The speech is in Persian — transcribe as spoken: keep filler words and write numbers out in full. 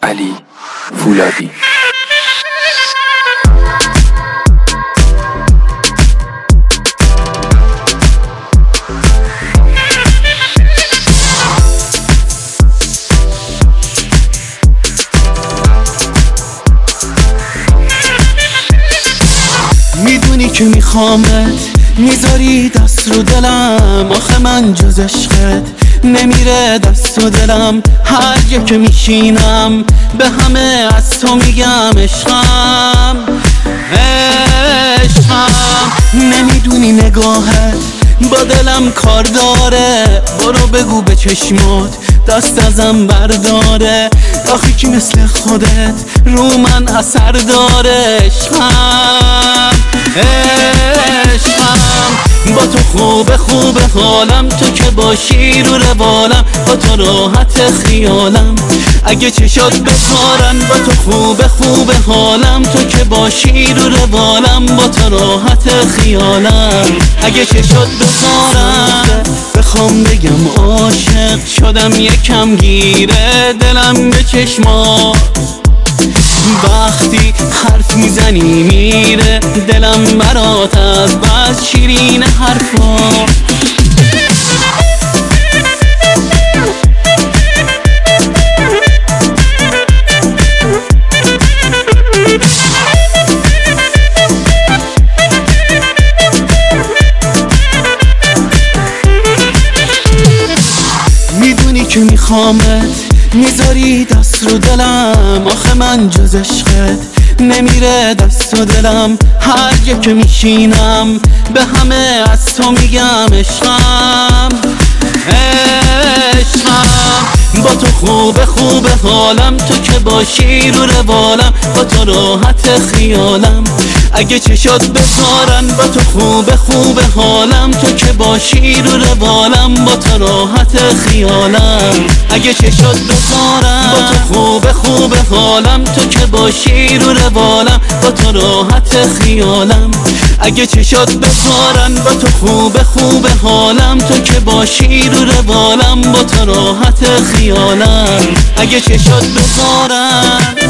علی فولادی. میدونی که میخوامت، میذاری دست رو دلم، آخه من جز عشقت نمیره دست و دلم. هر جا که میشینم به همه از تو میگم عشقم عشقم. نمیدونی نگاهت با دلم کار داره، برو بگو به چشمات دست ازم برداره. آخی که مثل خودت رو من اثر داره. عشقم عشقم، با تو خوبه خوبه حالم، تو که باشی رو روالم، با تو راحت خیالم اگه چشات بکارن. با تو خوبه خوبه حالم، تو که باشی رو روالم، با تو راحت خیالم اگه چشات بکارن. بخوام بگم عاشق شدم یکم گیره دلم به چشمات، وقتی حرف میزنی میره دلم برات از بس شیرین حرفا. میدونی که میخوامت، میذاری دست رو دلم، آخه من جز عشقت نمیره دست و دلم. هر جا که میشینم به همه از تو میگم عشقم عشقم. با تو خوبه خوبه حالم، تو که باشی رو روالم، با تو راحت خیالم اگه چشات بکارن. با تو خوبه خوبه حالم، تو که باشی رو روالم، با تو راحت خیالم اگه چشات بکارن. با تو خوبه خوبه حالم، تو که باشی رو روالم، با تو راحت خیالم اگه چشات بکارن. با تو خوبه خوبه حالم، تو که باشی رو روالم، با تو راحت خیالم اگه چشات بکارن.